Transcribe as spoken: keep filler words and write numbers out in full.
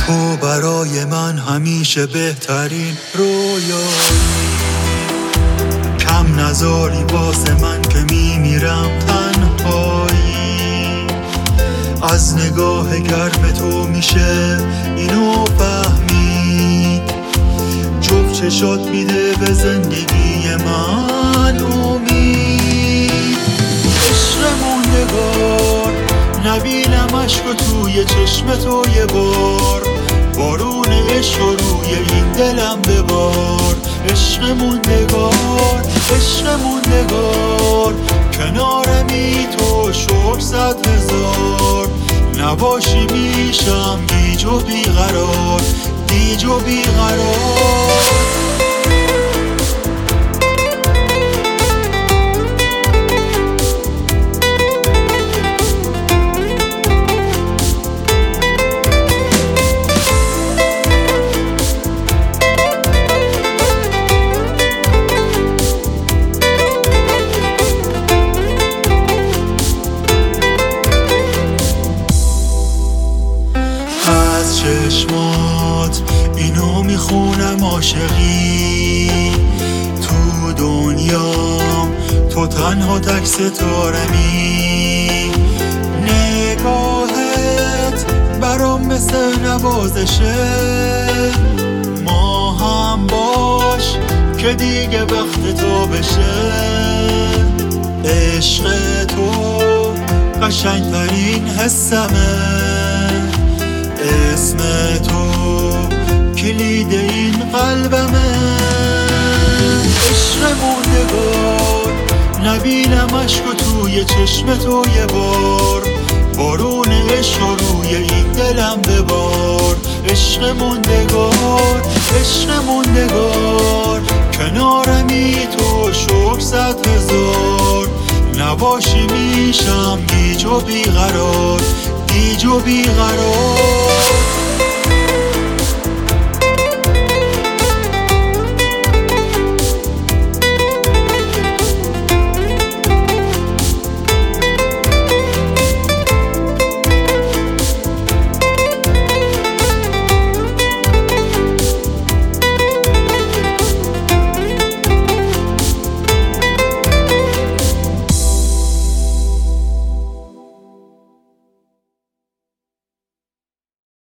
تو برای من همیشه بهترین رویایی، کم نذاری واسه من که میمیرم تنهایی. از نگاه گرم تو میشه اینو فهمید، جفت چشات میده به زندگی من امید. عشق موندگار نبینم عشق توی چشم تو یه بار، بارون عشق روی این دلم ببار. عشق موندگار عشق موندگار کنارمی تو شکر صد هزار. نباشی میشم گیج و بیقرار، گیج و بیقرار. چشمات اینو میخونم عاشقی، تو دنیام تو تنها تک ستارمی. نگاهت برام مثل نوازشه، ما هم باش که دیگه وقت تو بشه. عشق تو قشنگترین حسمه، اسم تو کلید این قلبمه. عشق موندگار نبینم عشق توی چشم تو یه بار، بارون عشق روی این دلم ببار. عشق موندگار عشق موندگار کنارمی تو شکر صد هزار. نباشی میشم گیج و بیقرار، گیج و بیقرار.